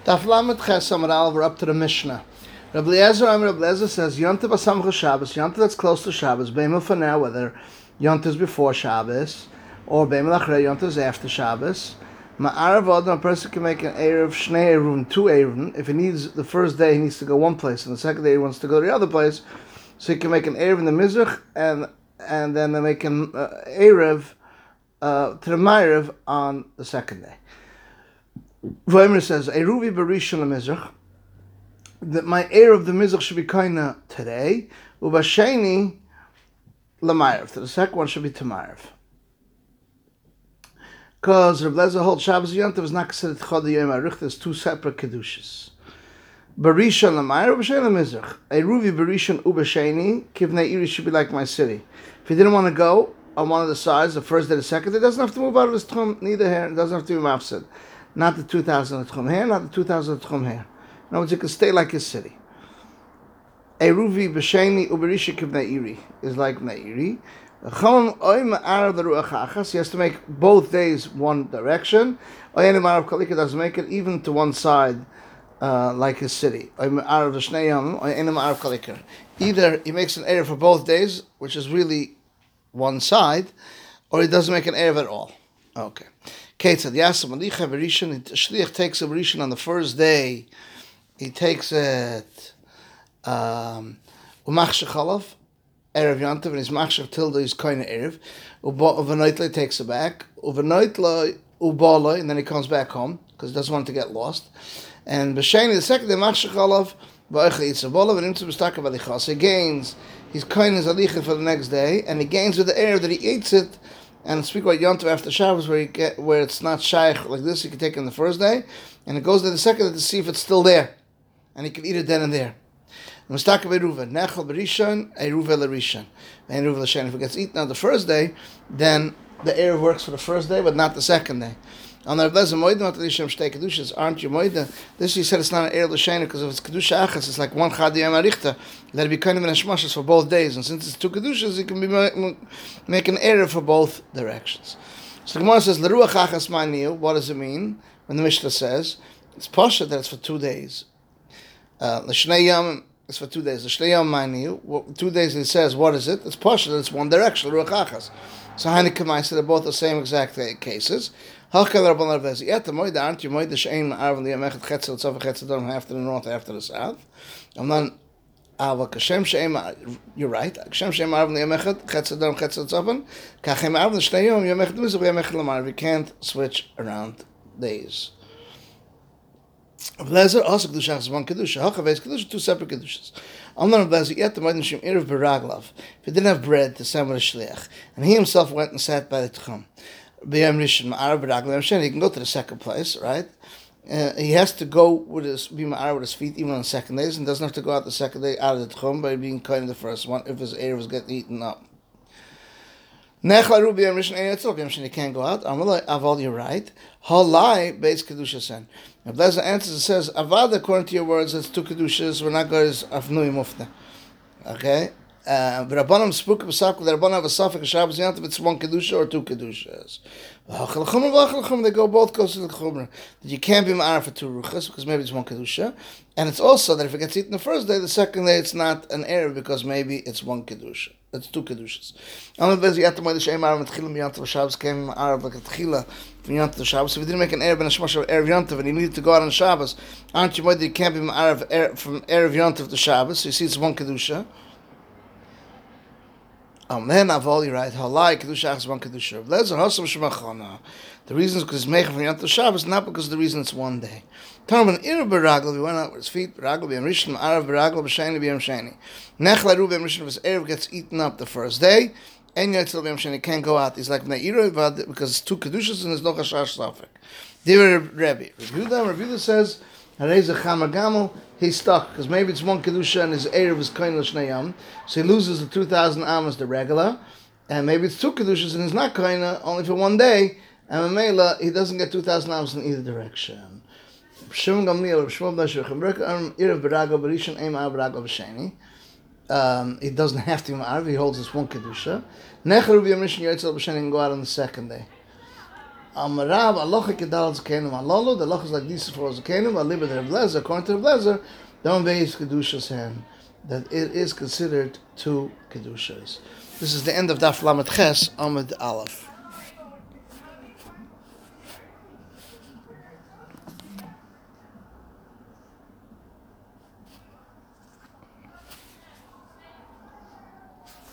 Daf Lamed Ches Amar Aleph, we're up to the Mishnah. Rabbi Eliezer says, Yontiv Asamcha Shabbos, Yontiv that's close to Shabbos, Beimel for now, whether Yontiv is before Shabbos, or Beimel Achrei, Yontiv is after Shabbos. Ma'arav Adam, a person can make an Erev, Shnei Eruvin, two Eruvin. If he needs, the first day he needs to go one place, and the second day he wants to go to the other place, so he can make an Erev in the Mizrach, and then they make an Erev to the Ma'arav on the second day. Vaymer says, Eruvi Barishon Mizrach, that my Erev of the Mizrach should be kinda today, Ubasheni L'Ma'arav, the second one should be tomorrow. Because Reb Lezer holds Shabbos Yontiv is not considered Chod Yom Aruch. There's two separate kedushas. Barishon L'Ma'arav, Ubasheni L'Mizrach. Eruvi Barishon Ubasheni, Kivnei Iri should be like my city. If he didn't want to go on one of the sides, the first day, the second day, he doesn't have to move out of his tchum, neither here, it doesn't have to be mafsid. Not the 2,000 tchum here, not the 2,000 tchum here. In other words, you can stay like his city. Eruvi B'Sheni Uberisha Kivnei Iri is like Bnei Iri. He has to make both days one direction. Doesn't make it even to one side, like his city. Either he makes an Erev for both days, which is really one side, or he doesn't make an Erev at all. Okay. Ketzad Yasam Alicha Berishan. Shliach takes a Berishan on the first day. He takes it Umachshech Chalav, Erev Yontiv, and his Machshech Tilda is kind of Erev. Uvanaitle takes it back. Uvanaitle Ubaloi, and then he comes back home because he doesn't want to get lost. And B'Sheni, the second day, Machshech Chalav, Ba'echa Yitzah Bolov, and Imtzu B'Staka B'Alicha. So he gains, he's kind of Alicha for the next day, and he gains with the Erev that he eats it. And speak about Yontiv after Shabbos, where it's not shaykh like this, you can take it on the first day, and it goes to the second day to see if it's still there, and he can eat it then and there. Mustaka beruva nechal berishon eruva l'rishon and eruva l'shen. If it gets eaten on the first day, then the erev works for the first day, but not the second day. On the Rebbe Moida, not the Lishem Shtei Kedushas, aren't you Moida? This he said it's not an erev l'shen because if it's kedusha achas, it's like one chad yom arichta. Let it be kind of an hashmashas for both days, and since it's two kedushas, it can be make an erev for both directions. So the Gemara says l'ruach achas ma'niu. What does it mean when the Mishnah says it's pasha that it's for 2 days? L'shnei yom. It's for 2 days. The Shnei Yom Ma'aniu, 2 days it says, what is it? It's partial, it's one direction, Ruach Achas. So Hanukkah said they're both the same exact cases. Halkal Rabban Ravezi, yet the Moida, aren't you Moida Shein Ma'arav Liyamechet Chetzel Tzov Chetzel after the north, after the south? And then, Kashem Shein, you're right, Kashem Shein Ma'arav Liyamechet Chetzel Tzov, Kachem Ma'arav L'Shnei Yom Yamechet Mizrach Yamechet L'Ma'arav. You can't switch around days. Lezer also kedusha is one kedusha. Hakaves kedusha, two separate kedushas. Amnon of Lezer yet the Moedim Shem Erev Beraglav. If he didn't have bread to send with a shliach, and he himself went and sat by the tchum, B'yam Rishon Ma'arav Beraglav Shen, he can go to the second place, right? He has to go with his be Ma'arav with his feet even on the second days, and doesn't have to go out the second day out of the tchum by being kind of the first one if his Erev is getting eaten up. Nechla Rubi B'yam Rishon Erev Tzol B'yam Shen, he can't go out. Amalai Aval, you're right. Halai Beis Kedusha Sen. If Lezer answers, it says, Avad, according to your words, it's two Kedushas, we're not going to Afnui Mufta. Okay? But Rabbanim spoke of Sapka, the Rabbanim have a Safek, Shabbos Yontiv, it's one Kedusha or two Kedushas. They go both close to the Chumrah. That you can't be Ma'araf for two Ruchas, because maybe it's one Kedusha. And it's also that if it gets eaten the first day, the second day it's not an Erev, because maybe it's one Kedusha. It's two Kedushas. Shabbos came Ma'araf like a Tchila from Yontiv to Shabbos. If you didn't make an Erev and a Shemash of Erev Yontiv, and you needed to go out on Shabbos, aren't you worried that you can't be Ma'araf from Erev Yontiv to Shabbos? So you see it's one Kedusha. Then Aval, you're right. Halai Kedusha is one Kedusha. The reason is because it's Meicha from Yontiv to Shabbos, not because the reason it's one day. When Erev Beraglav, he went out with his feet, Beraglav B'yam Rishon, Ma'arav Beraglav B'Sheni B'yam Sheni. Nechla Ru B'yam Rishon, if his Erev gets eaten up the first day, and Yitzhak B'yam Sheni can't go out. He's like Bnei Iri, because it's two Kedushas and there's no Chashash Safek. Dear Rebbe, Rebuda says, Hareza Chama Gamel, he's stuck, because maybe it's one Kedusha and his Erev is Kohen L'Shnei Yom, so he loses the 2,000 Amos, the regular, and maybe it's two Kedushas and he's not Kohen, only for one day, and Mamela, he doesn't get 2,000 Amos in either direction. Shimon Gamliel, Shmuel Ben Shulchan Erev Beraglav B'Rishon, Eim Ma'arav Beraglav B'Sheni. He doesn't have to be Ma'arav, he holds this one Kedusha. Nechel B'yam Rishon Yitzhak B'Sheni can go out on the second day. Amarav alocha kedal zakenim alolo. The alocha is like this for zakenim. Alibad Reb Lezer. According to Reb Lezer, don't base kedushas hand. That it is considered two kedushas. This is the end of Daf Lamed Ches Amud Aleph.